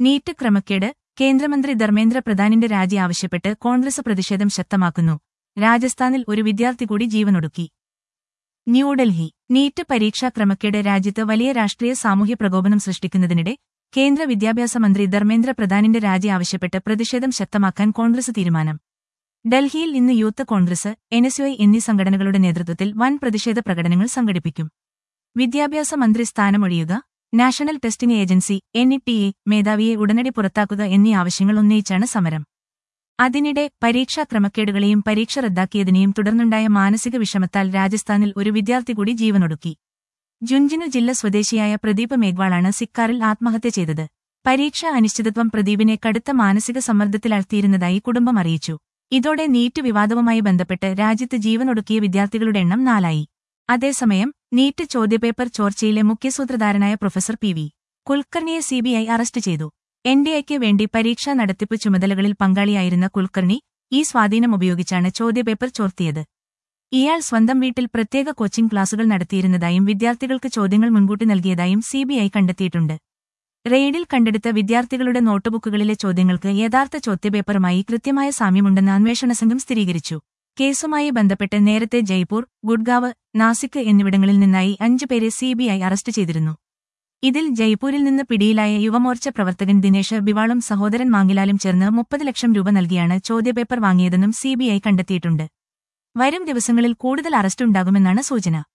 NEET ക്രമക്കേട് കേന്ദ്രമന്ത്രി ധർമ്മേന്ദ്ര പ്രധാനിന്റെ രാജി ആവശ്യപ്പെട്ട് കോൺഗ്രസ് പ്രതിഷേധം ശക്തമാക്കുന്നു. രാജസ്ഥാനിൽ ഒരു വിദ്യാർത്ഥി കൂടി ജീവനൊടുക്കി. ന്യൂഡൽഹി നീറ്റ് പരീക്ഷാ ക്രമക്കേട് രാജ്യത്ത് വലിയ രാഷ്ട്രീയ സാമൂഹ്യ പ്രകോപനം സൃഷ്ടിക്കുന്നതിനിടെ കേന്ദ്ര വിദ്യാഭ്യാസ മന്ത്രി ധർമ്മേന്ദ്ര പ്രധാനിന്റെ രാജി ആവശ്യപ്പെട്ട് പ്രതിഷേധം ശക്തമാക്കാൻ കോൺഗ്രസ് തീരുമാനം. ഡൽഹിയിൽ ഇന്ന് യൂത്ത് കോൺഗ്രസ്, എൻഎസ്യുഐ എന്നീ സംഘടനകളുടെ നേതൃത്വത്തിൽ വൻ പ്രതിഷേധ പ്രകടനങ്ങൾ സംഘടിപ്പിക്കും. വിദ്യാഭ്യാസ മന്ത്രി സ്ഥാനമൊഴിയുക, നാഷണൽ ടെസ്റ്റിംഗ് ഏജൻസി (NTA) മേധാവിയെ ഉടനടി പുറത്താക്കുക എന്നീ ആവശ്യങ്ങൾ ഉന്നയിച്ചാണ് സമരം. അതിനിടെ പരീക്ഷാ ക്രമക്കേടുകളെയും പരീക്ഷ റദ്ദാക്കിയതിനെയും തുടർന്നുണ്ടായ മാനസിക വിഷമത്താൽ രാജസ്ഥാനിൽ ഒരു വിദ്യാർത്ഥി കൂടി ജീവനൊടുക്കി. ജുൻജുനു ജില്ല സ്വദേശിയായ പ്രദീപ് മേഘ്വാളാണ് സിക്കാറിൽ ആത്മഹത്യ ചെയ്തത്. പരീക്ഷാ അനിശ്ചിതത്വം പ്രദീപിനെ കടുത്ത മാനസിക സമ്മർദ്ദത്തിലാഴ്ത്തിയിരുന്നതായി കുടുംബം അറിയിച്ചു. ഇതോടെ നീറ്റ് വിവാദവുമായി ബന്ധപ്പെട്ട് രാജ്യത്ത് ജീവനൊടുക്കിയ വിദ്യാർത്ഥികളുടെ എണ്ണം 4ആയി. അതേസമയം നീറ്റ് ചോദ്യപേപ്പർ ചോർച്ചയിലെ മുഖ്യസൂത്രധാരനായ പ്രൊഫസർ PV കുൽക്കർണിയെ CBI അറസ്റ്റ് ചെയ്തു. NDAയ്ക്ക് വേണ്ടി പരീക്ഷാ നടത്തിപ്പ് ചുമതലകളിൽ പങ്കാളിയായിരുന്ന കുൽക്കർണി ഈ സ്വാധീനം ഉപയോഗിച്ചാണ് ചോദ്യപേപ്പർ ചോർത്തിയത്. ഇയാൾ സ്വന്തം വീട്ടിൽ പ്രത്യേക കോച്ചിംഗ് ക്ലാസുകൾ നടത്തിയിരുന്നതായും വിദ്യാർത്ഥികൾക്ക് ചോദ്യങ്ങൾ മുൻകൂട്ടി നൽകിയതായും CBI കണ്ടെത്തിയിട്ടുണ്ട്. റെയ്ഡിൽ കണ്ടെടുത്ത വിദ്യാർത്ഥികളുടെ നോട്ടുബുക്കുകളിലെ ചോദ്യങ്ങൾക്ക് യഥാർത്ഥ ചോദ്യപേപ്പറുമായി കൃത്യമായ സാമ്യമുണ്ടെന്ന് അന്വേഷണ സംഘം സ്ഥിരീകരിച്ചു. കേസുമായി ബന്ധപ്പെട്ട് നേരത്തെ ജയ്പൂർ, ഗുഡ്ഗാവ്, നാസിക് എന്നിവിടങ്ങളിൽ നിന്നായി 5 പേരെ CBI അറസ്റ്റ് ചെയ്തിരുന്നു. ഇതിൽ ജയ്പൂരിൽ നിന്ന് പിടിയിലായ യുവമോർച്ച പ്രവർത്തകൻ ദിനേശ് ബിവാളും സഹോദരൻ മാങ്കിലാലും ചേർന്ന് 30 ലക്ഷം രൂപ നൽകിയാണ് ചോദ്യപേപ്പർ വാങ്ങിയതെന്നും CBI കണ്ടെത്തിയിട്ടുണ്ട്. വരും ദിവസങ്ങളിൽ കൂടുതൽ അറസ്റ്റ് ഉണ്ടാകുമെന്നാണ് സൂചന.